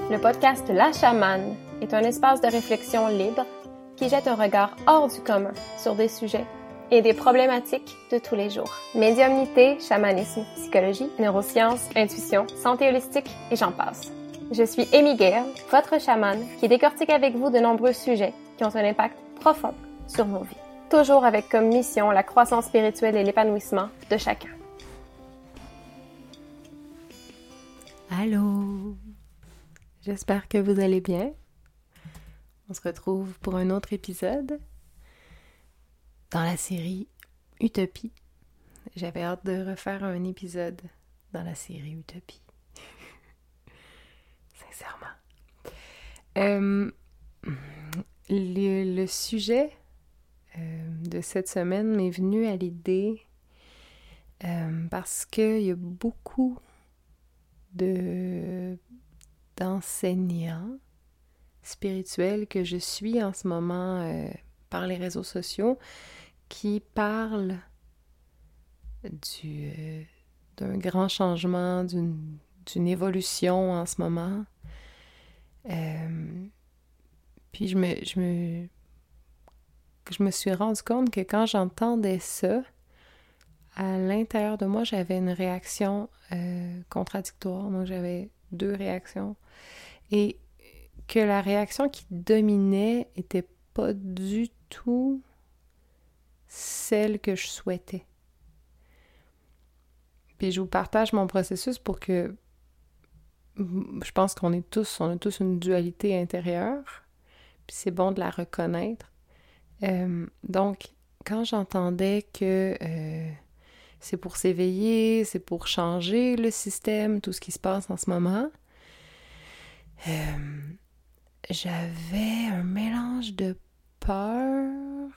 Le podcast La Chamane est un espace de réflexion libre qui jette un regard hors du commun sur des sujets et des problématiques de tous les jours. Médiumnité, chamanisme, psychologie, neurosciences, intuition, santé holistique et j'en passe. Je suis Amy Gale, votre chamane qui décortique avec vous de nombreux sujets qui ont un impact profond sur nos vies. Toujours avec comme mission la croissance spirituelle et l'épanouissement de chacun. Allô! J'espère que vous allez bien. On se retrouve pour un autre épisode dans la série Utopie. J'avais hâte de refaire un épisode dans la série Utopie. Sincèrement. Le sujet de cette semaine m'est venu à l'idée parce qu'il y a beaucoup d'enseignants spirituels que je suis en ce moment par les réseaux sociaux qui parlent d'un grand changement, d'une évolution en ce moment. Puis je me suis rendu compte que quand j'entendais ça, à l'intérieur de moi, j'avais une réaction contradictoire. Donc, j'avais deux réactions. Et que la réaction qui dominait était pas du tout celle que je souhaitais. Puis je vous partage mon processus pour que je pense on a tous une dualité intérieure. Puis c'est bon de la reconnaître. Donc, quand j'entendais que c'est pour s'éveiller, c'est pour changer le système, tout ce qui se passe en ce moment, j'avais un mélange de peur,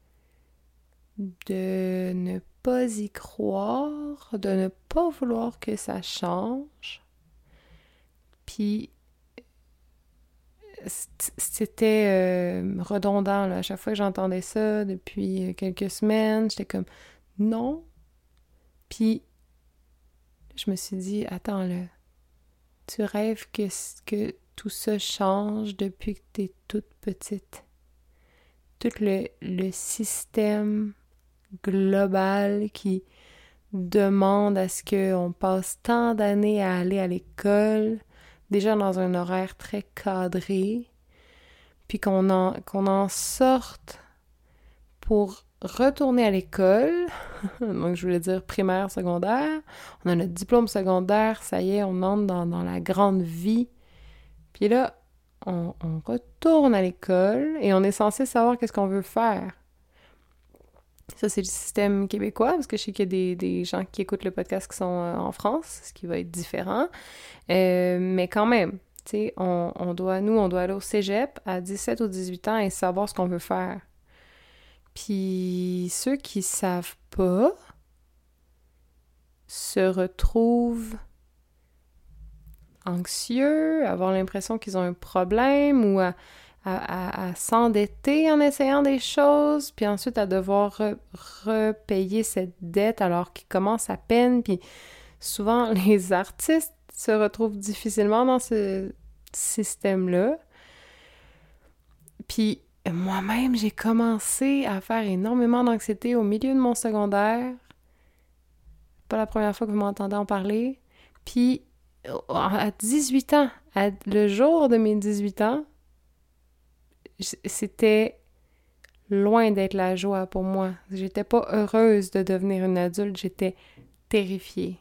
de ne pas y croire, de ne pas vouloir que ça change. Puis c'était redondant, là. À chaque fois que j'entendais ça, depuis quelques semaines, j'étais comme « non ». Puis je me suis dit « attends là, tu rêves que tout ça change depuis que t'es toute petite. Tout le système global qui demande à ce qu'on passe tant d'années à aller à l'école, déjà dans un horaire très cadré, puis qu'on en sorte pour retourner à l'école, donc je voulais dire primaire, secondaire, on a notre diplôme secondaire, ça y est, on entre dans la grande vie, puis là, on retourne à l'école et on est censé savoir qu'est-ce qu'on veut faire. Ça, c'est le système québécois, parce que je sais qu'il y a des gens qui écoutent le podcast qui sont en France, ce qui va être différent. Mais quand même, tu sais, on doit aller au cégep à 17 ou 18 ans et savoir ce qu'on veut faire. Puis ceux qui savent pas se retrouvent anxieux, avoir l'impression qu'ils ont un problème ou à s'endetter en essayant des choses, puis ensuite à devoir repayer cette dette alors qu'ils commencent à peine. Puis souvent, les artistes se retrouvent difficilement dans ce système-là. Puis moi-même, j'ai commencé à faire énormément d'anxiété au milieu de mon secondaire. Pas la première fois que vous m'entendez en parler. Puis à 18 ans, le jour de mes 18 ans, c'était loin d'être la joie pour moi. J'étais pas heureuse de devenir une adulte, j'étais terrifiée.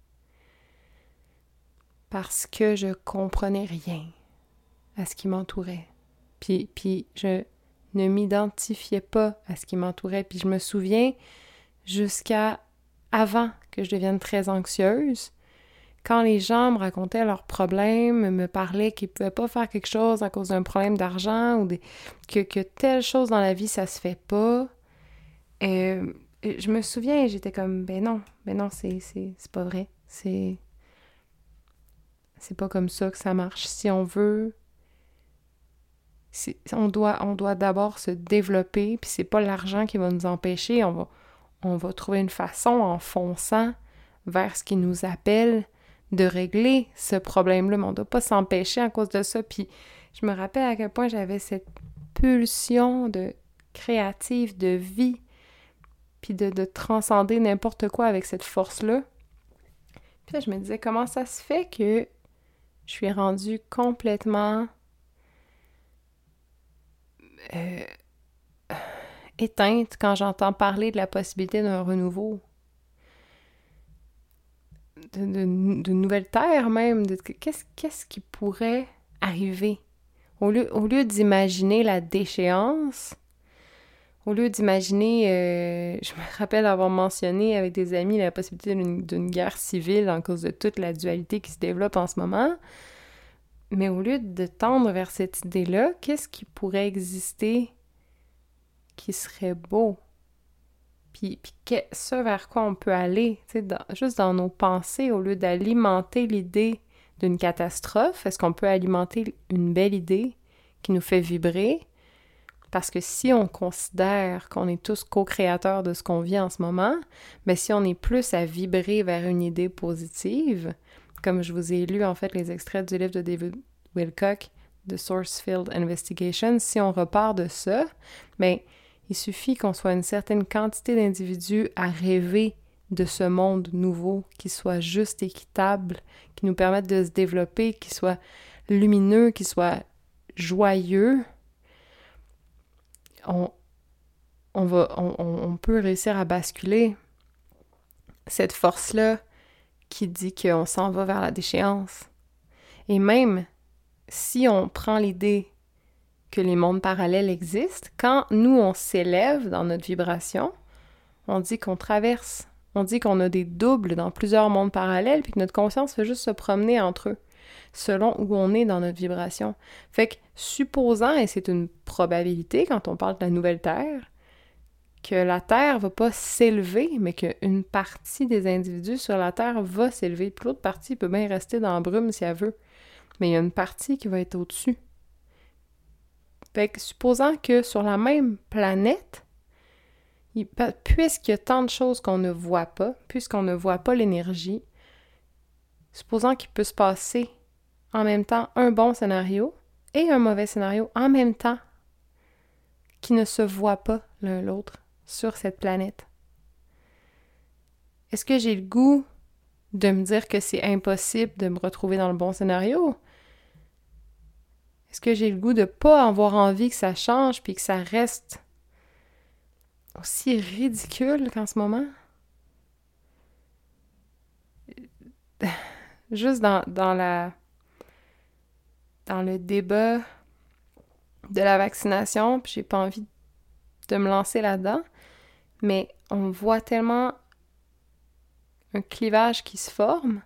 Parce que je comprenais rien à ce qui m'entourait. Puis je ne m'identifiais pas à ce qui m'entourait. Puis je me souviens, jusqu'à avant que je devienne très anxieuse, quand les gens me racontaient leurs problèmes, me parlaient qu'ils ne pouvaient pas faire quelque chose à cause d'un problème d'argent ou que telle chose dans la vie, ça se fait pas, je me souviens, j'étais comme, ben non, c'est pas vrai. C'est pas comme ça que ça marche. Si on veut, on doit d'abord se développer, puis c'est pas l'argent qui va nous empêcher. On va trouver une façon, en fonçant vers ce qui nous appelle, de régler ce problème-là, mais on ne doit pas s'empêcher à cause de ça. Puis je me rappelle à quel point j'avais cette pulsion de créative, de vie, puis de transcender n'importe quoi avec cette force-là. Puis là, je me disais, comment ça se fait que je suis rendue complètement éteinte quand j'entends parler de la possibilité d'un renouveau, de nouvelles terres même, qu'est-ce qui pourrait arriver? Au lieu d'imaginer la déchéance, au lieu d'imaginer, je me rappelle avoir mentionné avec des amis la possibilité d'une guerre civile en cause de toute la dualité qui se développe en ce moment, mais au lieu de tendre vers cette idée-là, qu'est-ce qui pourrait exister qui serait beau? Puis ce vers quoi on peut aller, juste dans nos pensées, au lieu d'alimenter l'idée d'une catastrophe, est-ce qu'on peut alimenter une belle idée qui nous fait vibrer? Parce que si on considère qu'on est tous co-créateurs de ce qu'on vit en ce moment, mais si on est plus à vibrer vers une idée positive, comme je vous ai lu en fait les extraits du livre de David Wilcock, The Source Field Investigation, si on repart de ça, bien, il suffit qu'on soit une certaine quantité d'individus à rêver de ce monde nouveau qui soit juste équitable, qui nous permette de se développer, qui soit lumineux, qui soit joyeux. On peut réussir à basculer cette force-là qui dit qu'on s'en va vers la déchéance. Et même si on prend l'idée que les mondes parallèles existent, quand nous, on s'élève dans notre vibration, on dit qu'on traverse, on dit qu'on a des doubles dans plusieurs mondes parallèles, puis que notre conscience fait juste se promener entre eux, selon où on est dans notre vibration. Fait que, supposant, et c'est une probabilité quand on parle de la nouvelle Terre, que la Terre va pas s'élever, mais qu'une partie des individus sur la Terre va s'élever, puis l'autre partie peut bien rester dans la brume si elle veut, mais il y a une partie qui va être au-dessus. Fait que, supposant que sur la même planète, puisqu'il y a tant de choses qu'on ne voit pas, puisqu'on ne voit pas l'énergie, supposant qu'il peut se passer en même temps un bon scénario et un mauvais scénario en même temps, qui ne se voient pas l'un l'autre sur cette planète. Est-ce que j'ai le goût de me dire que c'est impossible de me retrouver dans le bon scénario? Est-ce que j'ai le goût de pas avoir envie que ça change puis que ça reste aussi ridicule qu'en ce moment? Juste dans le débat de la vaccination, puis j'ai pas envie de me lancer là-dedans, mais on voit tellement un clivage qui se forme.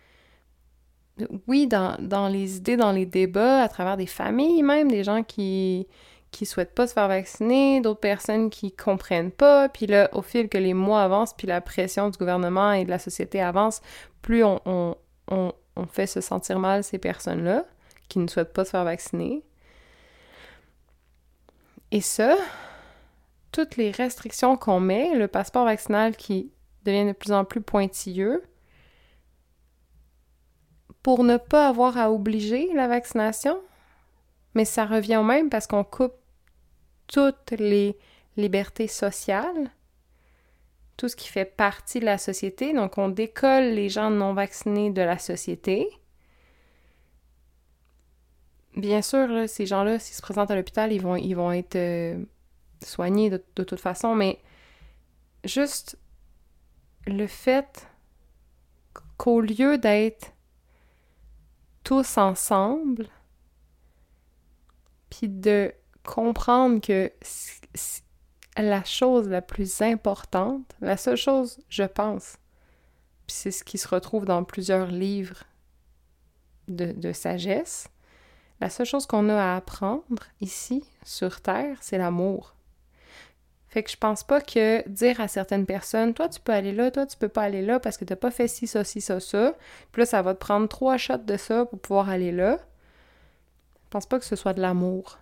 Oui, dans les idées, dans les débats, à travers des familles même, des gens qui souhaitent pas se faire vacciner, d'autres personnes qui comprennent pas, puis là, au fil que les mois avancent, puis la pression du gouvernement et de la société avance, plus on fait se sentir mal ces personnes-là, qui ne souhaitent pas se faire vacciner. Et ça, toutes les restrictions qu'on met, le passeport vaccinal qui devient de plus en plus pointilleux, pour ne pas avoir à obliger la vaccination, mais ça revient au même parce qu'on coupe toutes les libertés sociales, tout ce qui fait partie de la société, donc on décolle les gens non vaccinés de la société. Bien sûr, là, ces gens-là, s'ils se présentent à l'hôpital, ils vont être soignés de toute façon, mais juste le fait qu'au lieu d'être tous ensemble, puis de comprendre que la chose la plus importante, la seule chose, je pense, puis c'est ce qui se retrouve dans plusieurs livres de sagesse, la seule chose qu'on a à apprendre ici, sur Terre, c'est l'amour. Fait que je pense pas que dire à certaines personnes, toi tu peux aller là, toi tu peux pas aller là parce que t'as pas fait ci, ça, puis là ça va te prendre 3 shots de ça pour pouvoir aller là. Je pense pas que ce soit de l'amour.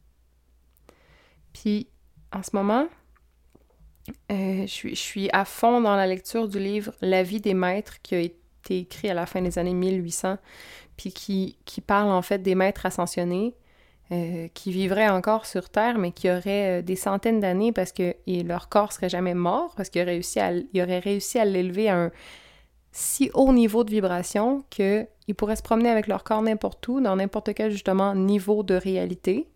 Puis en ce moment, je suis à fond dans la lecture du livre La vie des maîtres qui a été écrit à la fin des années 1800, puis qui parle en fait des maîtres ascensionnés, qui vivraient encore sur Terre, mais qui auraient des centaines d'années parce que leur corps serait jamais mort, parce qu'ils auraient réussi à l'élever à un si haut niveau de vibration qu'ils pourraient se promener avec leur corps n'importe où, dans n'importe quel, justement, niveau de réalité.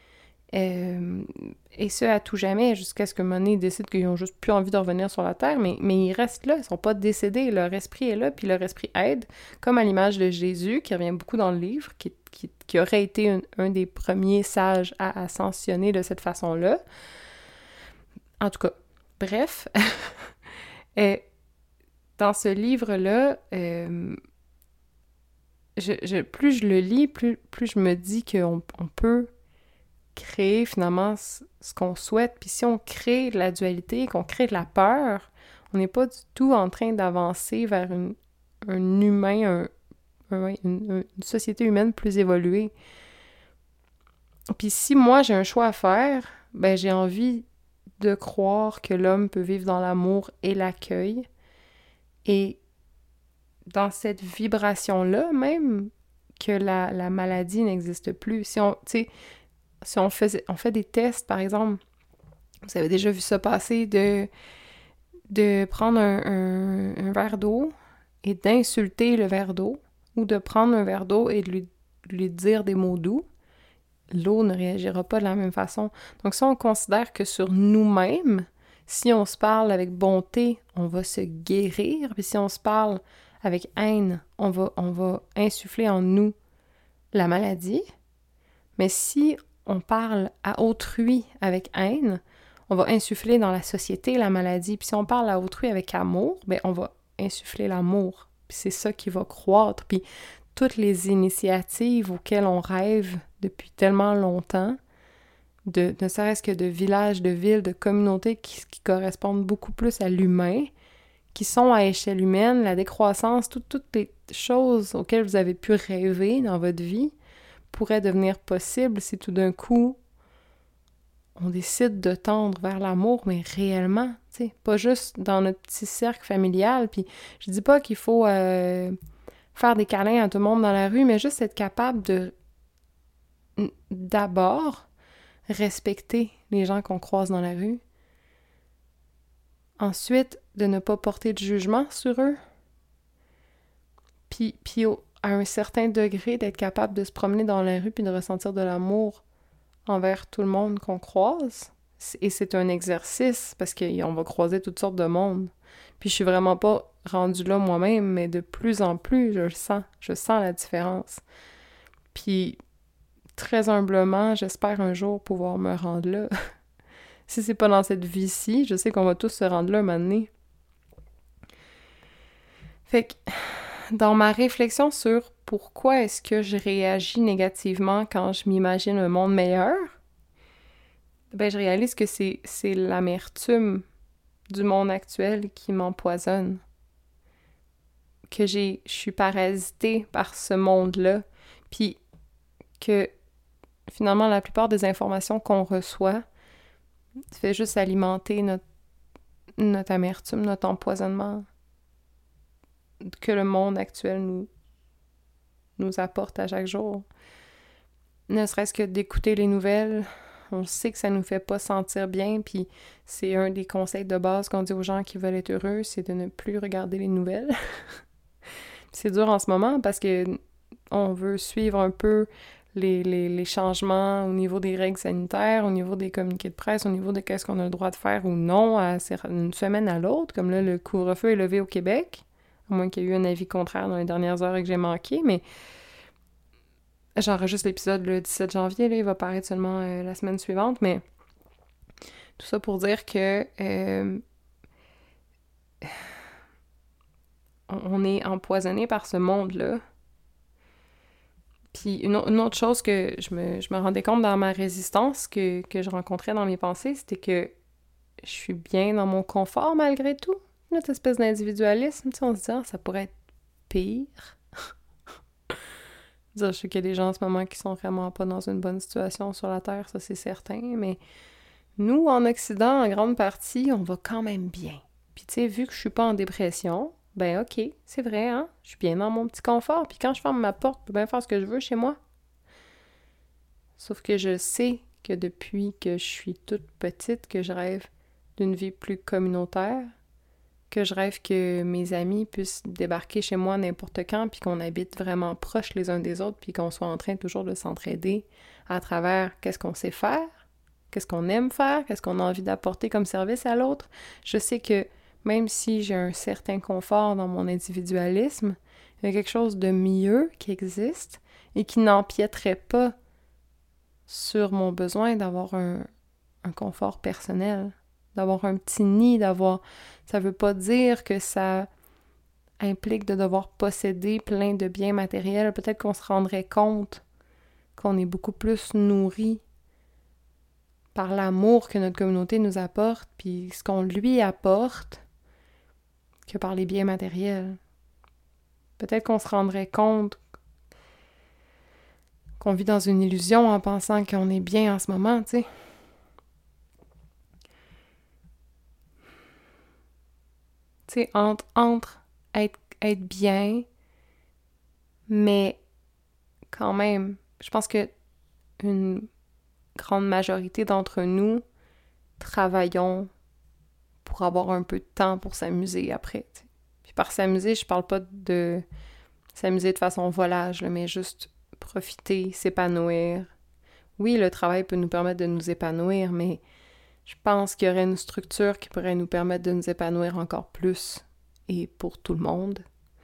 Et ce, à tout jamais, jusqu'à ce qu'un moment donné, ils décident qu'ils n'ont juste plus envie de revenir sur la Terre, mais ils restent là, ils sont pas décédés, leur esprit est là, puis leur esprit aide, comme à l'image de Jésus, qui revient beaucoup dans le livre, qui aurait été un des premiers sages à ascensionner de cette façon-là. En tout cas, bref. Dans ce livre-là, plus je le lis, plus je me dis qu'on peut créer finalement ce qu'on souhaite. Puis si on crée de la dualité, qu'on crée de la peur, on n'est pas du tout en train d'avancer vers un humain, une société humaine plus évoluée. Puis si moi j'ai un choix à faire, ben j'ai envie de croire que l'homme peut vivre dans l'amour et l'accueil. Et dans cette vibration-là, même que la maladie n'existe plus. Si on fait des tests, par exemple, vous avez déjà vu ça passer, de prendre un verre d'eau et d'insulter le verre d'eau, ou de prendre un verre d'eau et de lui dire des mots doux, l'eau ne réagira pas de la même façon. Donc si on considère que sur nous-mêmes, si on se parle avec bonté, on va se guérir, puis si on se parle avec haine, on va insuffler en nous la maladie. Mais si on parle à autrui avec haine, on va insuffler dans la société la maladie. Puis si on parle à autrui avec amour, ben on va insuffler l'amour. Puis c'est ça qui va croître. Puis toutes les initiatives auxquelles on rêve depuis tellement longtemps, ne serait-ce que de villages, de villes, de communautés qui correspondent beaucoup plus à l'humain, qui sont à échelle humaine, la décroissance, toutes les choses auxquelles vous avez pu rêver dans votre vie pourraient devenir possibles si tout d'un coup on décide de tendre vers l'amour, mais réellement, tu sais, pas juste dans notre petit cercle familial. Puis je dis pas qu'il faut faire des câlins à tout le monde dans la rue, mais juste être capable de d'abord respecter les gens qu'on croise dans la rue. Ensuite, de ne pas porter de jugement sur eux. Puis à un certain degré, d'être capable de se promener dans la rue puis de ressentir de l'amour envers tout le monde qu'on croise. Et c'est un exercice, parce qu'on va croiser toutes sortes de monde. Puis je suis vraiment pas rendue là moi-même, mais de plus en plus, je le sens. Je sens la différence. Puis, très humblement, j'espère un jour pouvoir me rendre là. Si c'est pas dans cette vie-ci, je sais qu'on va tous se rendre là un moment donné. Fait que, dans ma réflexion sur pourquoi est-ce que je réagis négativement quand je m'imagine un monde meilleur, ben je réalise que c'est l'amertume du monde actuel qui m'empoisonne. Que je suis parasitée par ce monde-là, puis que finalement la plupart des informations qu'on reçoit fait juste alimenter notre amertume, notre empoisonnement que le monde actuel nous apporte à chaque jour. Ne serait-ce que d'écouter les nouvelles, on sait que ça nous fait pas sentir bien, puis c'est un des conseils de base qu'on dit aux gens qui veulent être heureux, c'est de ne plus regarder les nouvelles. C'est dur en ce moment parce que on veut suivre un peu les changements au niveau des règles sanitaires, au niveau des communiqués de presse, au niveau de qu'est-ce qu'on a le droit de faire ou non une semaine à l'autre, comme là, le couvre-feu est levé au Québec, à moins qu'il y ait eu un avis contraire dans les dernières heures et que j'ai manqué, mais j'enregistre l'épisode le 17 janvier, là, il va paraître seulement la semaine suivante, mais tout ça pour dire que on est empoisonné par ce monde-là. Puis une autre chose que je me rendais compte dans ma résistance que je rencontrais dans mes pensées, c'était que je suis bien dans mon confort malgré tout. Notre espèce d'individualisme, tu sais, on se dit, ça pourrait être pire. Je sais qu'il y a des gens en ce moment qui sont vraiment pas dans une bonne situation sur la Terre, ça c'est certain, mais nous, en Occident, en grande partie, on va quand même bien. Puis tu sais, vu que je suis pas en dépression, ben ok, c'est vrai, hein? Je suis bien dans mon petit confort, puis quand je ferme ma porte, je peux bien faire ce que je veux chez moi. Sauf que je sais que depuis que je suis toute petite, que je rêve d'une vie plus communautaire, que je rêve que mes amis puissent débarquer chez moi n'importe quand, puis qu'on habite vraiment proches les uns des autres, puis qu'on soit en train toujours de s'entraider à travers qu'est-ce qu'on sait faire, qu'est-ce qu'on aime faire, qu'est-ce qu'on a envie d'apporter comme service à l'autre. Je sais que même si j'ai un certain confort dans mon individualisme, il y a quelque chose de mieux qui existe et qui n'empiéterait pas sur mon besoin d'avoir un confort personnel, d'avoir un petit nid, d'avoir... Ça veut pas dire que ça implique de devoir posséder plein de biens matériels. Peut-être qu'on se rendrait compte qu'on est beaucoup plus nourri par l'amour que notre communauté nous apporte, puis ce qu'on lui apporte, que par les biens matériels. Peut-être qu'on se rendrait compte qu'on vit dans une illusion en pensant qu'on est bien en ce moment, tu sais. Tu sais, entre être bien, mais quand même, je pense que une grande majorité d'entre nous travaillons pour avoir un peu de temps pour s'amuser après, tu sais. Puis par s'amuser, je parle pas de s'amuser de façon volage, là, mais juste profiter, s'épanouir. Oui, le travail peut nous permettre de nous épanouir, mais je pense qu'il y aurait une structure qui pourrait nous permettre de nous épanouir encore plus et pour tout le monde.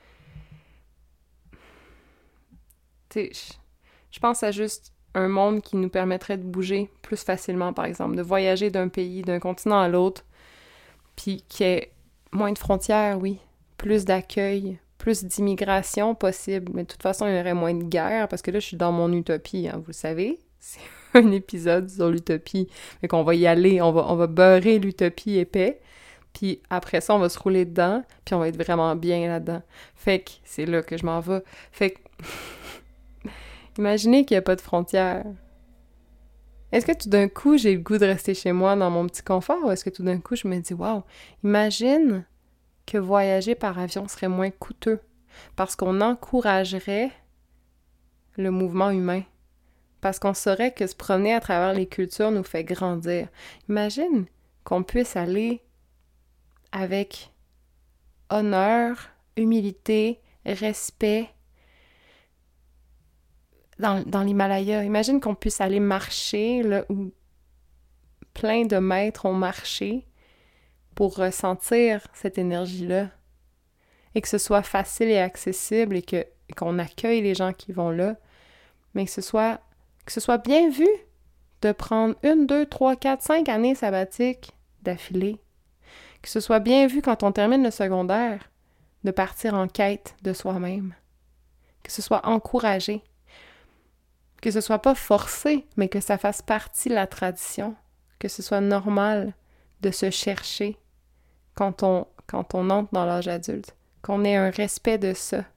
Tu sais, je pense à juste un monde qui nous permettrait de bouger plus facilement, par exemple, de voyager d'un pays, d'un continent à l'autre, puis qu'il y ait moins de frontières, oui, plus d'accueil, plus d'immigration possible, mais de toute façon, il y aurait moins de guerre, parce que là, je suis dans mon utopie, hein, vous le savez, c'est un épisode sur l'utopie, fait qu'on va y aller, on va beurrer l'utopie épais, puis après ça, on va se rouler dedans, puis on va être vraiment bien là-dedans. Fait que c'est là que je m'en vais. Fait que imaginez qu'il n'y a pas de frontières. Est-ce que tout d'un coup, j'ai le goût de rester chez moi dans mon petit confort, ou est-ce que tout d'un coup, je me dis, waouh, imagine que voyager par avion serait moins coûteux, parce qu'on encouragerait le mouvement humain, parce qu'on saurait que se promener à travers les cultures nous fait grandir. Imagine qu'on puisse aller avec honneur, humilité, respect, dans l'Himalaya. Imagine qu'on puisse aller marcher là où plein de maîtres ont marché pour ressentir cette énergie-là. Et que ce soit facile et accessible et qu'on accueille les gens qui vont là, mais que ce soit bien vu de prendre 1, 2, 3, 4, 5 années sabbatiques d'affilée. Que ce soit bien vu quand on termine le secondaire de partir en quête de soi-même. Que ce soit encouragé. Que ce soit pas forcé, mais que ça fasse partie de la tradition. Que ce soit normal de se chercher quand on entre dans l'âge adulte. Qu'on ait un respect de ça.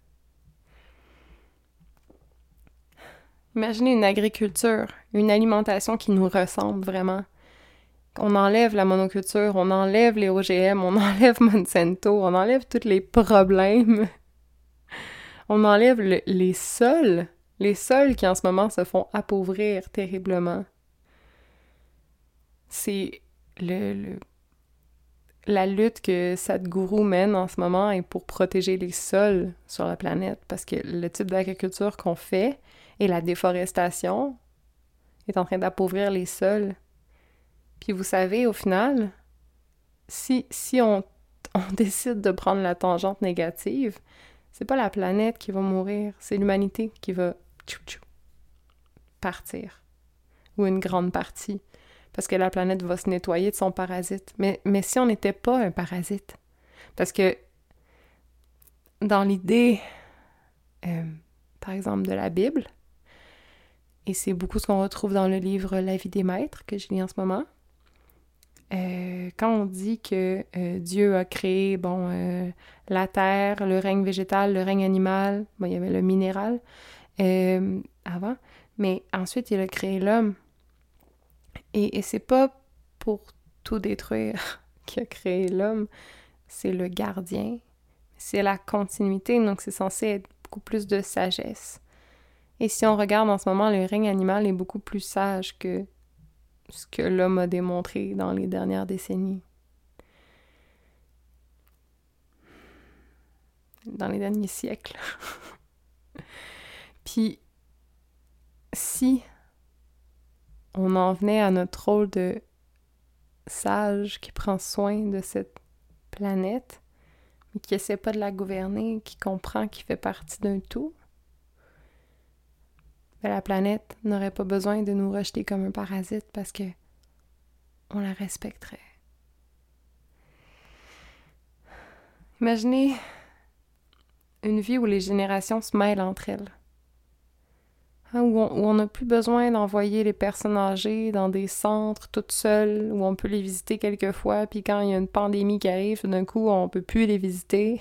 Imaginez une agriculture, une alimentation qui nous ressemble vraiment. On enlève la monoculture, on enlève les OGM, on enlève Monsanto, on enlève tous les problèmes. On enlève les sols qui en ce moment se font appauvrir terriblement. C'est la lutte que Sadhguru mène en ce moment est pour protéger les sols sur la planète, parce que le type d'agriculture qu'on fait et la déforestation est en train d'appauvrir les sols. Puis vous savez, au final, si on décide de prendre la tangente négative, c'est pas la planète qui va mourir, c'est l'humanité qui va partir. Ou une grande partie. Parce que la planète va se nettoyer de son parasite. Mais si on n'était pas un parasite, parce que dans l'idée, par exemple, de la Bible, et c'est beaucoup ce qu'on retrouve dans le livre La vie des maîtres, que je lis en ce moment, quand on dit que Dieu a créé, la terre, le règne végétal, le règne animal, il y avait le minéral avant, mais ensuite il a créé l'homme. Et c'est pas pour tout détruire qu'il a créé l'homme, c'est le gardien, C'est la continuité, donc c'est censé être beaucoup plus de sagesse. Et si on regarde en ce moment, le règne animal est beaucoup plus sage que ce que l'homme a démontré dans les dernières décennies. Dans les derniers siècles. Puis, si on en venait à notre rôle de sage qui prend soin de cette planète, mais qui essaie pas de la gouverner, qui comprend qu'il fait partie d'un tout, ben la planète n'aurait pas besoin de nous rejeter comme un parasite parce que on la respecterait. Imaginez une vie où les générations se mêlent entre elles. Où on n'a plus besoin d'envoyer les personnes âgées dans des centres toutes seules, où on peut les visiter quelques fois, puis quand il y a une pandémie qui arrive, d'un coup, on peut plus les visiter.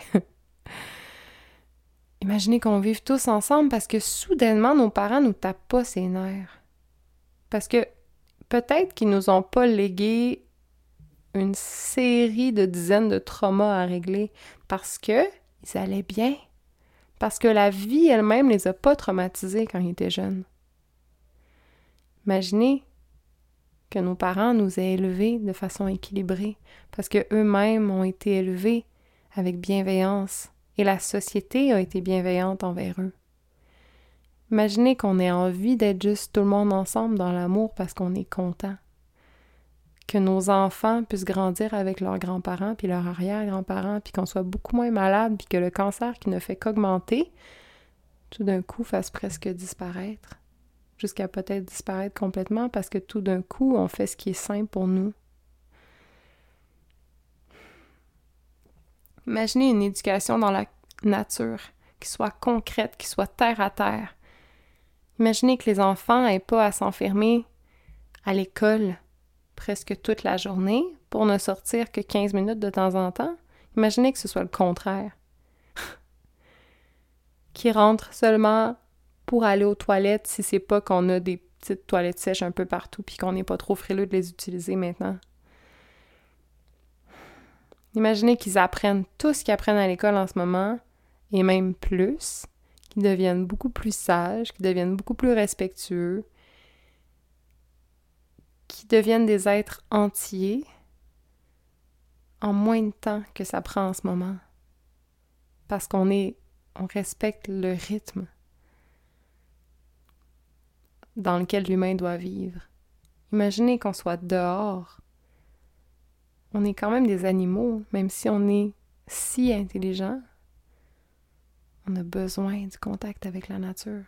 Imaginez qu'on vive tous ensemble parce que soudainement, nos parents nous tapent pas ses nerfs. Parce que peut-être qu'ils nous ont pas légué une série de dizaines de traumas à régler parce que ils allaient bien. Parce que la vie elle-même les a pas traumatisés quand ils étaient jeunes. Imaginez que nos parents nous aient élevés de façon équilibrée, parce qu'eux-mêmes ont été élevés avec bienveillance, et la société a été bienveillante envers eux. Imaginez qu'on ait envie d'être juste tout le monde ensemble dans l'amour parce qu'on est content. Que nos enfants puissent grandir avec leurs grands-parents puis leurs arrière-grands-parents, puis qu'on soit beaucoup moins malade, puis que le cancer qui ne fait qu'augmenter, tout d'un coup fasse presque disparaître, jusqu'à peut-être disparaître complètement, parce que tout d'un coup, on fait ce qui est sain pour nous. Imaginez une éducation dans la nature, qui soit concrète, qui soit terre à terre. Imaginez que les enfants n'aient pas à s'enfermer à l'école presque toute la journée pour ne sortir que 15 minutes de temps en temps. Imaginez que ce soit le contraire. Qu'ils rentrent seulement pour aller aux toilettes si c'est pas qu'on a des petites toilettes sèches un peu partout puis qu'on n'est pas trop frileux de les utiliser maintenant. Imaginez qu'ils apprennent tout ce qu'ils apprennent à l'école en ce moment, et même plus, qu'ils deviennent beaucoup plus sages, qu'ils deviennent beaucoup plus respectueux, qui deviennent des êtres entiers en moins de temps que ça prend en ce moment. Parce qu'on respecte le rythme dans lequel l'humain doit vivre. Imaginez qu'on soit dehors. On est quand même des animaux, même si on est si intelligent. On a besoin du contact avec la nature.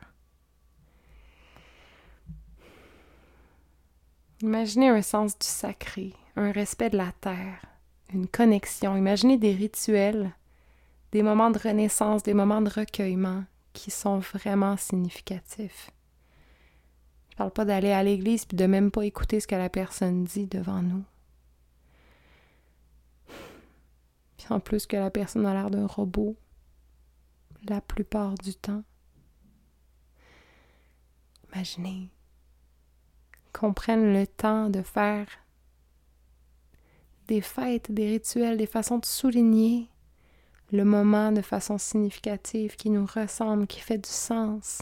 Imaginez un sens du sacré, un respect de la terre, une connexion. Imaginez des rituels, des moments de renaissance, des moments de recueillement qui sont vraiment significatifs. Je parle pas d'aller à l'église puis de même pas écouter ce que la personne dit devant nous. Puis en plus que la personne a l'air d'un robot la plupart du temps. Imaginez qu'on prenne le temps de faire des fêtes, des rituels, des façons de souligner le moment de façon significative, qui nous ressemble, qui fait du sens.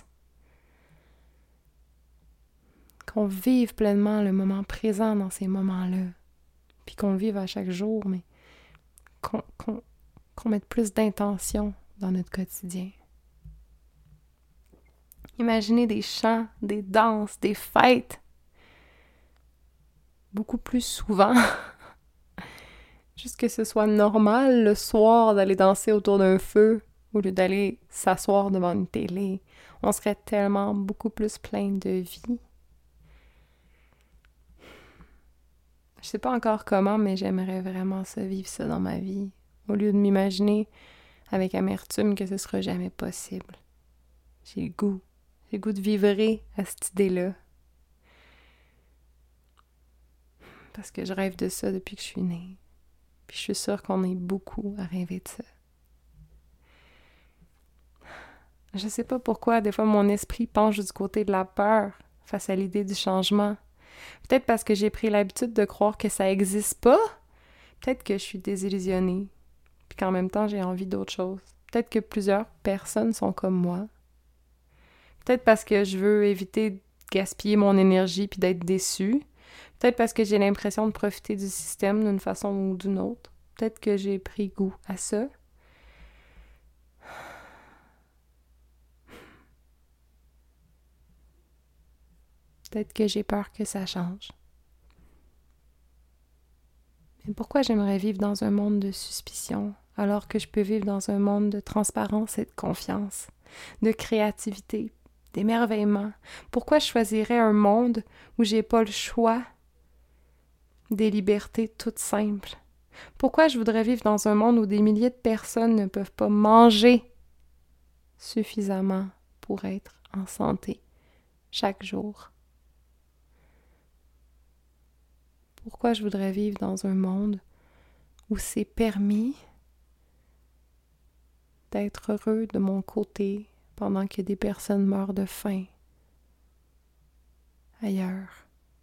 Qu'on vive pleinement le moment présent dans ces moments-là, puis qu'on le vive à chaque jour, mais qu'on mette plus d'intention dans notre quotidien. Imaginez des chants, des danses, des fêtes, beaucoup plus souvent. Juste que ce soit normal le soir d'aller danser autour d'un feu au lieu d'aller s'asseoir devant une télé. On serait tellement beaucoup plus plein de vie. Je sais pas encore comment, mais j'aimerais vraiment ça, vivre ça dans ma vie, au lieu de m'imaginer avec amertume que ce sera jamais possible. J'ai le goût de vivre à cette idée-là. Parce que je rêve de ça depuis que je suis née. Puis je suis sûre qu'on est beaucoup à rêver de ça. Je sais pas pourquoi, des fois, mon esprit penche du côté de la peur face à l'idée du changement. Peut-être parce que j'ai pris l'habitude de croire que ça existe pas. Peut-être que je suis désillusionnée. Puis qu'en même temps, j'ai envie d'autre chose. Peut-être que plusieurs personnes sont comme moi. Peut-être parce que je veux éviter de gaspiller mon énergie puis d'être déçue. Peut-être parce que j'ai l'impression de profiter du système d'une façon ou d'une autre. Peut-être que j'ai pris goût à ça. Peut-être que j'ai peur que ça change. Mais pourquoi j'aimerais vivre dans un monde de suspicion alors que je peux vivre dans un monde de transparence et de confiance, de créativité, d'émerveillement? Pourquoi je choisirais un monde où j'ai pas le choix des libertés toutes simples? Pourquoi je voudrais vivre dans un monde où des milliers de personnes ne peuvent pas manger suffisamment pour être en santé chaque jour? Pourquoi je voudrais vivre dans un monde où c'est permis d'être heureux de mon côté pendant que des personnes meurent de faim ailleurs?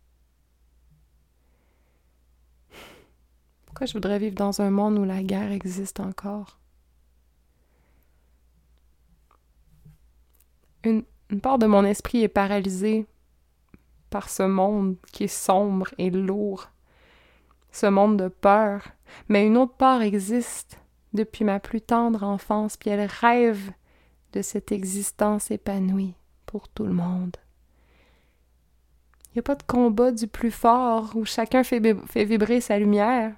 Pourquoi je voudrais vivre dans un monde où la guerre existe encore? Une part de mon esprit est paralysée par ce monde qui est sombre et lourd, ce monde de peur, mais une autre part existe depuis ma plus tendre enfance, puis elle rêve de cette existence épanouie pour tout le monde. Il n'y a pas de combat du plus fort où chacun fait vibrer sa lumière.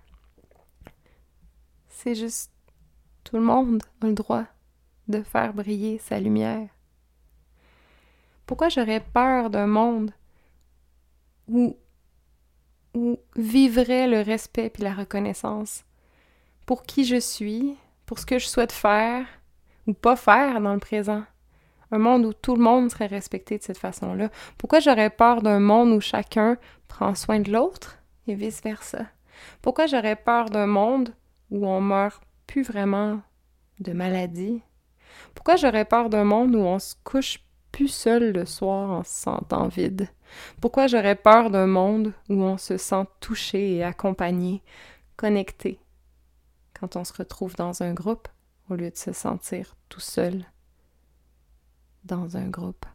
C'est juste tout le monde a le droit de faire briller sa lumière. Pourquoi j'aurais peur d'un monde où vivrait le respect puis la reconnaissance pour qui je suis, pour ce que je souhaite faire ou pas faire dans le présent? Un monde où tout le monde serait respecté de cette façon-là. Pourquoi j'aurais peur d'un monde où chacun prend soin de l'autre et vice-versa? Pourquoi j'aurais peur d'un monde où on meurt plus vraiment de maladie? Pourquoi j'aurais peur d'un monde où on se couche plus seul le soir en se sentant vide? Pourquoi j'aurais peur d'un monde où on se sent touché et accompagné, connecté, quand on se retrouve dans un groupe au lieu de se sentir tout seul dans un groupe?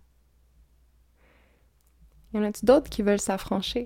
Y en a-t-il d'autres qui veulent s'affranchir?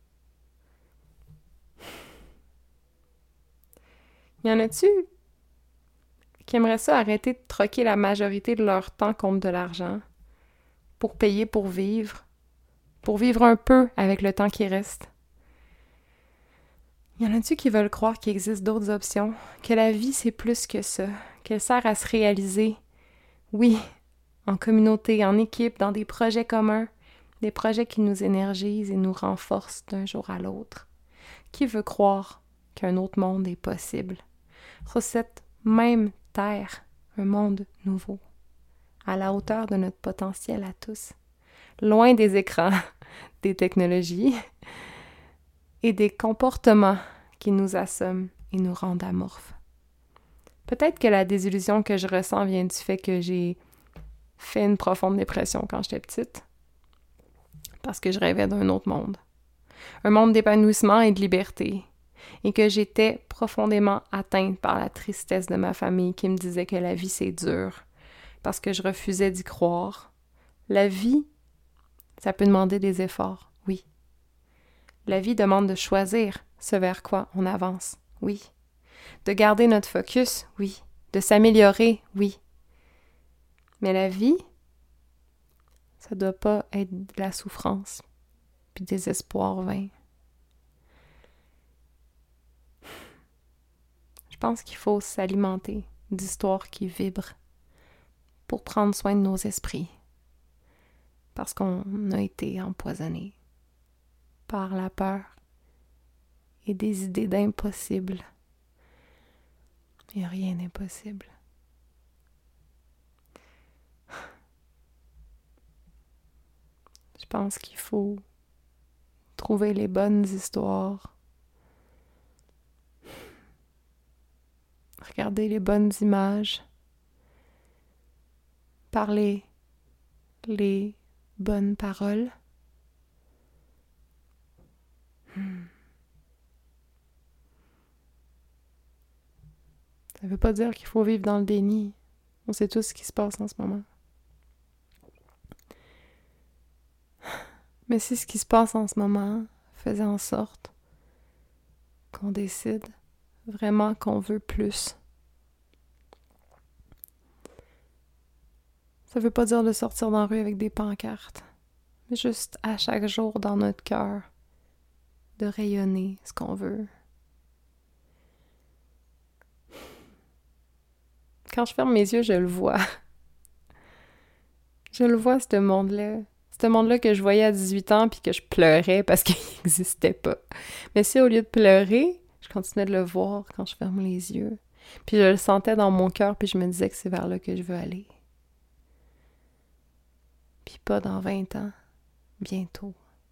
Y en a-tu qui aimeraient ça arrêter de troquer la majorité de leur temps contre de l'argent pour payer pour vivre un peu avec le temps qui reste? Y en a-tu qui veulent croire qu'il existe d'autres options, que la vie c'est plus que ça, qu'elle sert à se réaliser, oui, en communauté, en équipe, dans des projets communs, des projets qui nous énergisent et nous renforcent d'un jour à l'autre? Qui veut croire qu'un autre monde est possible? Sur cette même terre, un monde nouveau, à la hauteur de notre potentiel à tous, loin des écrans, des technologies et des comportements qui nous assomment et nous rendent amorphes. Peut-être que la désillusion que je ressens vient du fait que j'ai fait une profonde dépression quand j'étais petite, parce que je rêvais d'un autre monde, un monde d'épanouissement et de liberté, et que j'étais profondément atteinte par la tristesse de ma famille qui me disait que la vie c'est dur, parce que je refusais d'y croire. La vie, ça peut demander des efforts, oui. La vie demande de choisir ce vers quoi on avance, oui. De garder notre focus, oui. De s'améliorer, oui. Mais la vie, ça doit pas être de la souffrance puis des espoirs vains. Je pense qu'il faut s'alimenter d'histoires qui vibrent pour prendre soin de nos esprits, parce qu'on a été empoisonné par la peur et des idées d'impossible. Et rien n'est possible. Je pense qu'il faut trouver les bonnes histoires, regarder les bonnes images, parler les bonnes paroles. Ça veut pas dire qu'il faut vivre dans le déni. On sait tous ce qui se passe en ce moment. Mais si ce qui se passe en ce moment faisait en sorte qu'on décide vraiment qu'on veut plus. Ça veut pas dire de sortir dans la rue avec des pancartes, mais juste à chaque jour dans notre cœur, de rayonner ce qu'on veut. Quand je ferme mes yeux, je le vois. Je le vois, ce monde-là. Ce monde-là que je voyais à 18 ans puis que je pleurais parce qu'il n'existait pas. Mais si au lieu de pleurer, je continuais de le voir quand je ferme les yeux. Puis je le sentais dans mon cœur puis je me disais que c'est vers là que je veux aller. Puis pas dans 20 ans, bientôt.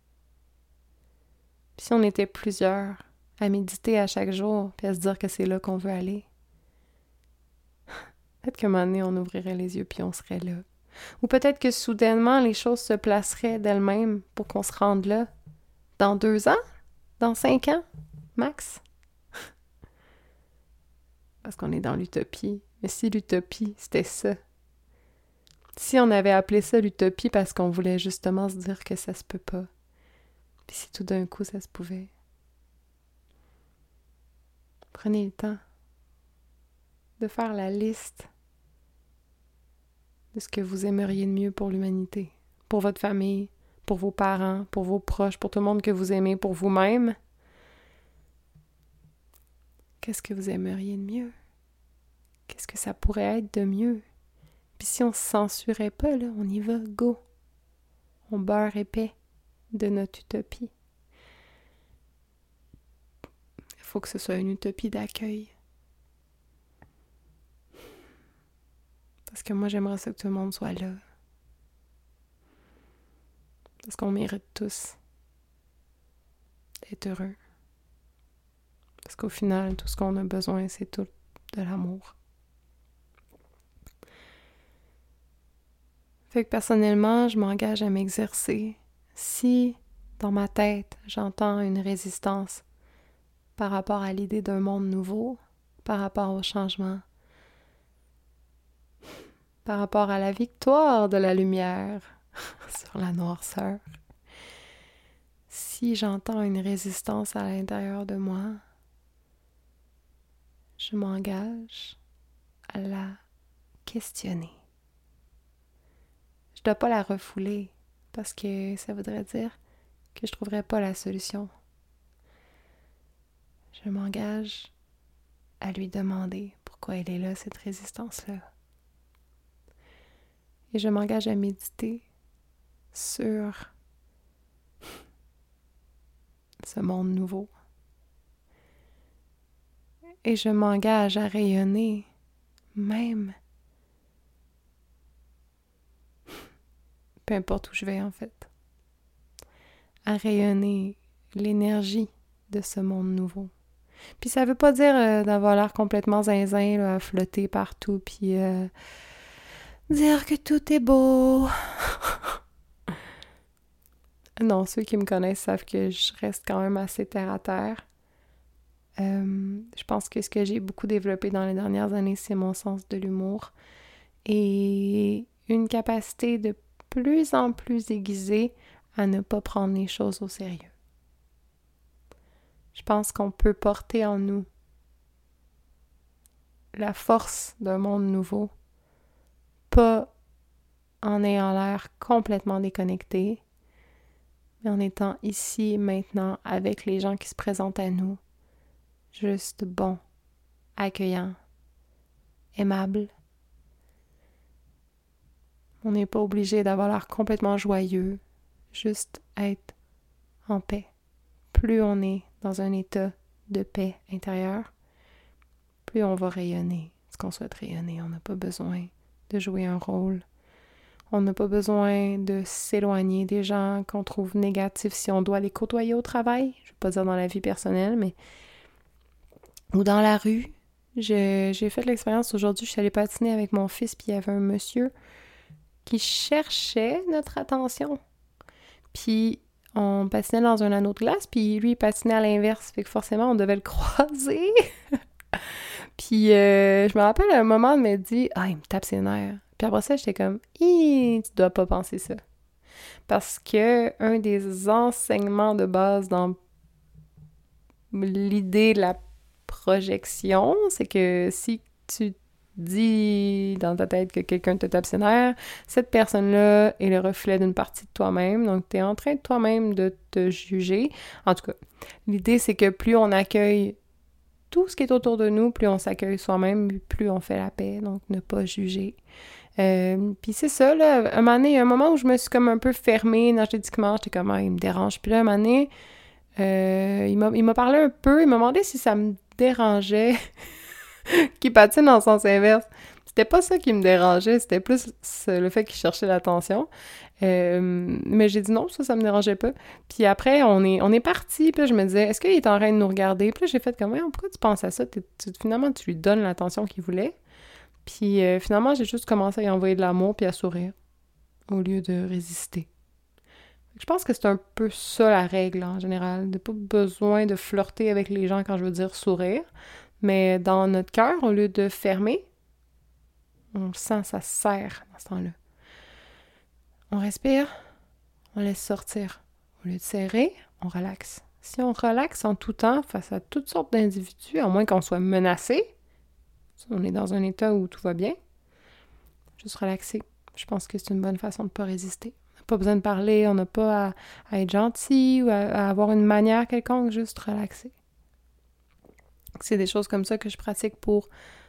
Puis si on était plusieurs à méditer à chaque jour puis à se dire que c'est là qu'on veut aller, peut-être qu'un moment donné, on ouvrirait les yeux puis on serait là. Ou peut-être que soudainement, les choses se placeraient d'elles-mêmes pour qu'on se rende là. Dans 2 ans? Dans 5 ans? Max? Parce qu'on est dans l'utopie. Mais si l'utopie, c'était ça. Si on avait appelé ça l'utopie parce qu'on voulait justement se dire que ça se peut pas. Puis si tout d'un coup, ça se pouvait. Prenez le temps de faire la liste de ce que vous aimeriez de mieux pour l'humanité, pour votre famille, pour vos parents, pour vos proches, pour tout le monde que vous aimez, pour vous-même. Qu'est-ce que vous aimeriez de mieux? Qu'est-ce que ça pourrait être de mieux? Puis si on ne se censurait pas, là, on y va, go! On beurre épais de notre utopie. Il faut que ce soit une utopie d'accueil. Parce que moi, j'aimerais ça que tout le monde soit là. Parce qu'on mérite tous d'être heureux. Parce qu'au final, tout ce qu'on a besoin, c'est tout de l'amour. Fait que personnellement, je m'engage à m'exercer. Si, dans ma tête, j'entends une résistance par rapport à l'idée d'un monde nouveau, par rapport au changement, par rapport à la victoire de la lumière sur la noirceur. Si j'entends une résistance à l'intérieur de moi, je m'engage à la questionner. Je ne dois pas la refouler parce que ça voudrait dire que je ne trouverais pas la solution. Je m'engage à lui demander pourquoi elle est là, cette résistance-là. Et je m'engage à méditer sur ce monde nouveau. Et je m'engage à rayonner, même, peu importe où je vais en fait, à rayonner l'énergie de ce monde nouveau. Puis ça veut pas dire d'avoir l'air complètement zinzin, là, à flotter partout, puis dire que tout est beau. Non, ceux qui me connaissent savent que je reste quand même assez terre à terre. Je pense que ce que j'ai beaucoup développé dans les dernières années, c'est mon sens de l'humour et une capacité de plus en plus aiguisée à ne pas prendre les choses au sérieux. Je pense qu'on peut porter en nous la force d'un monde nouveau, pas en ayant l'air complètement déconnecté, mais en étant ici, maintenant, avec les gens qui se présentent à nous, juste bon, accueillant, aimable. On n'est pas obligé d'avoir l'air complètement joyeux, juste être en paix. Plus on est dans un état de paix intérieure, plus on va rayonner ce qu'on souhaite rayonner. On n'a pas besoin de jouer un rôle. On n'a pas besoin de s'éloigner des gens qu'on trouve négatifs si on doit les côtoyer au travail. Je ne veux pas dire dans la vie personnelle, mais ou dans la rue. J'ai fait l'expérience aujourd'hui, je suis allée patiner avec mon fils, puis il y avait un monsieur qui cherchait notre attention. Puis on patinait dans un anneau de glace, puis lui, il patinait à l'inverse, fait que forcément, on devait le croiser. Puis Puis je me rappelle un moment, elle m'a dit « Ah, il me tape ses nerfs. » Puis après ça, j'étais comme « Hi, tu dois pas penser ça. » Parce que un des enseignements de base dans l'idée de la projection, c'est que si tu dis dans ta tête que quelqu'un te tape ses nerfs, cette personne-là est le reflet d'une partie de toi-même, donc tu es en train de toi-même de te juger. En tout cas, l'idée c'est que plus on accueille tout ce qui est autour de nous, plus on s'accueille soi-même, plus on fait la paix, donc ne pas juger. Puis c'est ça, là, un moment donné, il y a un moment où je me suis comme un peu fermée énergétiquement, j'étais comme, il me dérange. Puis là, un moment donné, il m'a parlé un peu, il m'a demandé si ça me dérangeait qu'il patine en sens inverse. C'était pas ça qui me dérangeait, c'était plus le fait qu'il cherchait l'attention. Mais j'ai dit non, ça me dérangeait pas. Puis après, on est parti, puis là, je me disais, est-ce qu'il est en train de nous regarder? Puis là, j'ai fait comme, pourquoi tu penses à ça? Finalement, tu lui donnes l'attention qu'il voulait. Puis finalement, j'ai juste commencé à y envoyer de l'amour puis à sourire, au lieu de résister. Je pense que c'est un peu ça la règle, en général. De pas besoin de flirter avec les gens quand je veux dire sourire. Mais dans notre cœur, au lieu de fermer, on le sent, ça serre dans ce temps-là. On respire, on laisse sortir. Au lieu de serrer, on relaxe. Si on relaxe en tout temps face à toutes sortes d'individus, à moins qu'on soit menacé, on est dans un état où tout va bien, juste relaxer. Je pense que c'est une bonne façon de ne pas résister. On n'a pas besoin de parler, on n'a pas à être gentil ou à avoir une manière quelconque, juste relaxer. C'est des choses comme ça que je pratique pour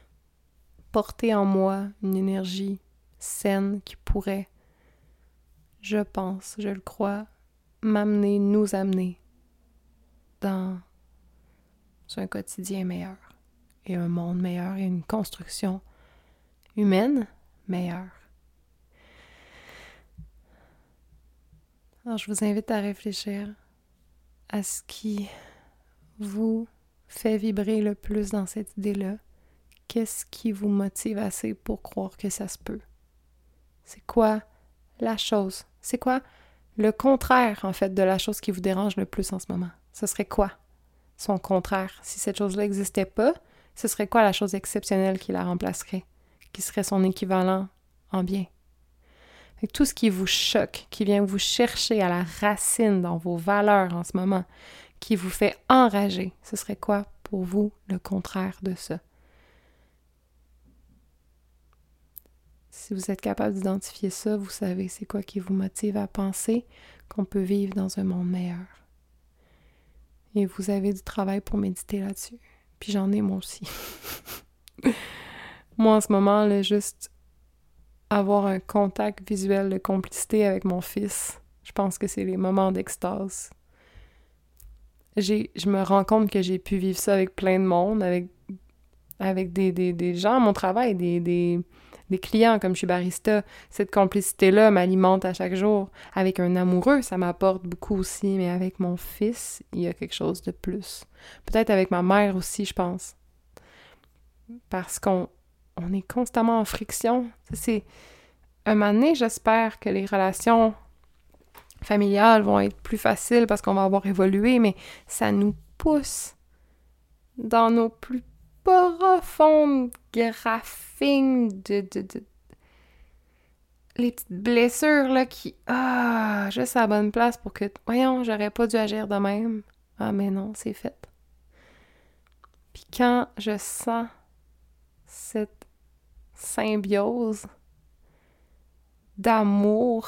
porter en moi une énergie saine qui pourrait, je pense, je le crois, nous amener dans un quotidien meilleur et un monde meilleur et une construction humaine meilleure. Alors, je vous invite à réfléchir à ce qui vous fait vibrer le plus dans cette idée-là. Qu'est-ce qui vous motive assez pour croire que ça se peut? C'est quoi la chose? C'est quoi le contraire, en fait, de la chose qui vous dérange le plus en ce moment? Ce serait quoi son contraire? Si cette chose-là n'existait pas, ce serait quoi la chose exceptionnelle qui la remplacerait? Qui serait son équivalent en bien? Et tout ce qui vous choque, qui vient vous chercher à la racine dans vos valeurs en ce moment, qui vous fait enrager, ce serait quoi pour vous le contraire de ça? Si vous êtes capable d'identifier ça, vous savez c'est quoi qui vous motive à penser qu'on peut vivre dans un monde meilleur. Et vous avez du travail pour méditer là-dessus. Puis j'en ai moi aussi. Moi en ce moment, là, juste avoir un contact visuel de complicité avec mon fils, je pense que c'est les moments d'extase. Je me rends compte que j'ai pu vivre ça avec plein de monde, avec des gens à mon travail, des clients comme je suis barista. Cette complicité-là m'alimente à chaque jour. Avec un amoureux, ça m'apporte beaucoup aussi, mais avec mon fils, il y a quelque chose de plus. Peut-être avec ma mère aussi, je pense. Parce qu'on est constamment en friction. C'est un moment donné, j'espère que les relations familiales vont être plus faciles parce qu'on va avoir évolué, mais ça nous pousse dans nos plus profondes graphines de les petites blessures là qui juste à la bonne place pour que voyons, j'aurais pas dû agir de même. Ah mais non, c'est fait. Puis quand je sens cette symbiose d'amour,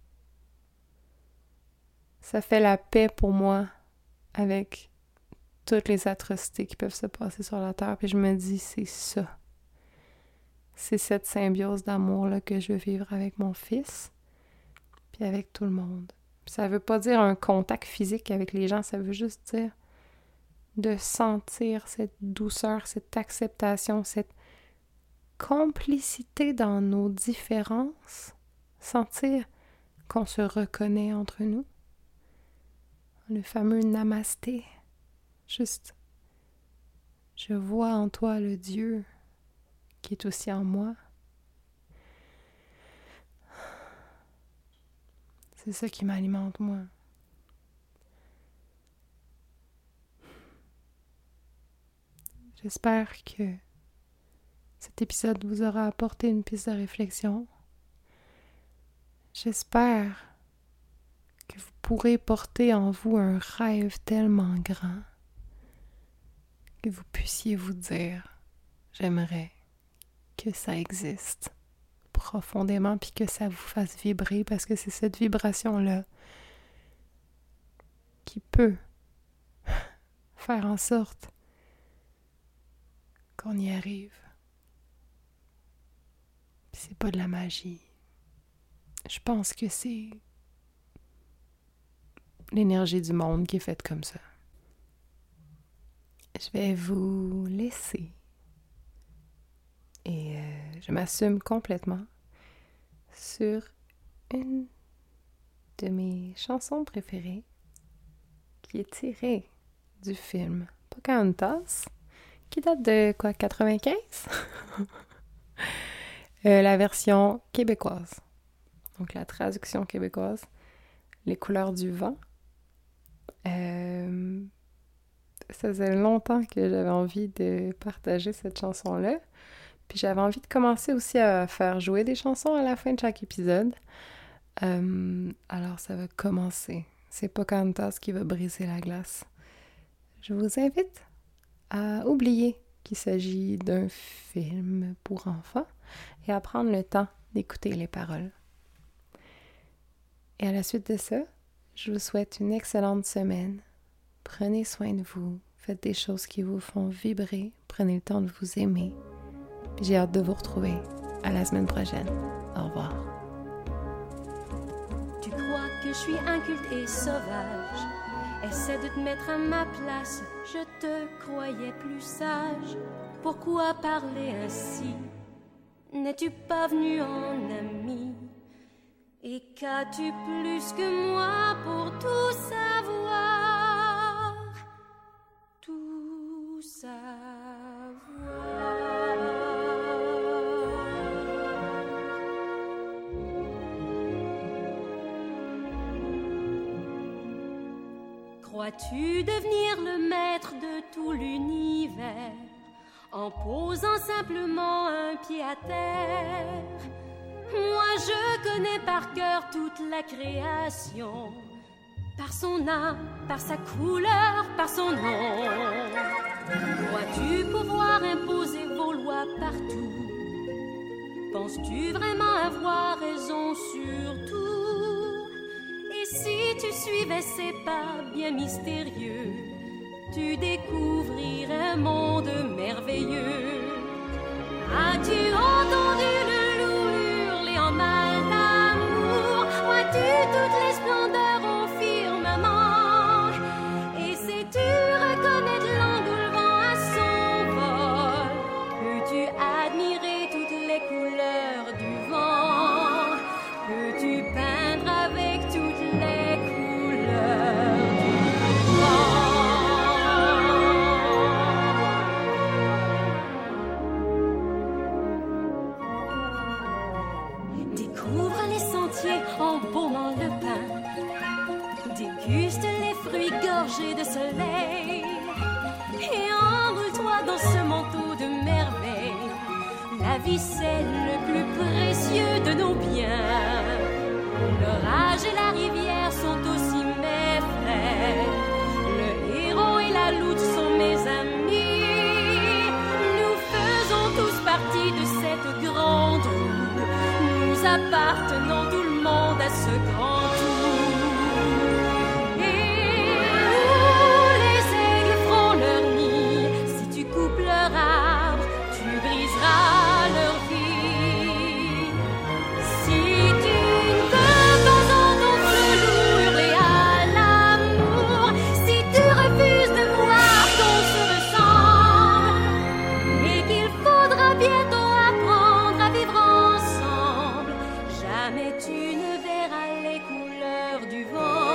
ça fait la paix pour moi avec toutes les atrocités qui peuvent se passer sur la Terre. Puis je me dis, c'est ça. C'est cette symbiose d'amour-là que je veux vivre avec mon fils, puis avec tout le monde. Puis ça veut pas dire un contact physique avec les gens, ça veut juste dire de sentir cette douceur, cette acceptation, cette complicité dans nos différences, sentir qu'on se reconnaît entre nous. Le fameux namasté. Juste, je vois en toi le Dieu qui est aussi en moi. C'est ça qui m'alimente, moi. J'espère que cet épisode vous aura apporté une piste de réflexion. J'espère que vous pourrez porter en vous un rêve tellement grand que vous puissiez vous dire « J'aimerais que ça existe profondément puis que ça vous fasse vibrer parce que c'est cette vibration-là qui peut faire en sorte qu'on y arrive. Puis c'est pas de la magie. Je pense que c'est l'énergie du monde qui est faite comme ça. Je vais vous laisser. Et je m'assume complètement sur une de mes chansons préférées qui est tirée du film Pocahontas, qui date de quoi, 95? La version québécoise. Donc la traduction québécoise, Les couleurs du vent. Ça faisait longtemps que j'avais envie de partager cette chanson-là. Puis j'avais envie de commencer aussi à faire jouer des chansons à la fin de chaque épisode. Alors ça va commencer. C'est Pocahontas qui va briser la glace. Je vous invite à oublier qu'il s'agit d'un film pour enfants et à prendre le temps d'écouter les paroles. Et à la suite de ça, je vous souhaite une excellente semaine. Prenez soin de vous, faites des choses qui vous font vibrer, prenez le temps de vous aimer. Puis j'ai hâte de vous retrouver à la semaine prochaine. Au revoir. Tu crois que je suis inculte et sauvage? Essaie de te mettre à ma place, je te croyais plus sage. Pourquoi parler ainsi? N'es-tu pas venu en ami? Et qu'as-tu plus que moi pour tout savoir? Tout savoir. Crois-tu devenir le maître de tout l'univers en posant simplement un pied à terre? Moi je connais par cœur toute la création, par son âme, par sa couleur, par son nom. Crois-tu pouvoir imposer vos lois partout? Penses-tu vraiment avoir raison sur tout? Et si tu suivais ces pas bien mystérieux, tu découvrirais un monde merveilleux. As-tu entendu le loup hurler en mal d'amour? Vois-tu toutes les splendeurs au firmament? Et sais-tu reconnaître l'engoulevent à son vol? Peux-tu admirer toutes les couleurs du vent? Peux-tu peindre avec toutes les couleurs du vent? Découvre les sentiers embaumant le pain, déguste les fruits gorgés de soleil et enroule-toi dans ce manteau de merveille. La vie c'est le plus précieux de nos biens. L'orage et la rivière sont aussi mes frères. Le héros et la loutre sont mes amis. Nous faisons tous partie de cette grande roue. Nous appartenons tout le monde à ce grand tour. Et où les aigles feront leur nid, si tu coupes leur arbre, tu briseras leur vie. Si tu ne veux pas entendre le loup hurler à l'amour, si tu refuses de voir qu'on se ressemble, et qu'il faudra bientôt apprendre à vivre ensemble, jamais tu ne verras les couleurs du vent.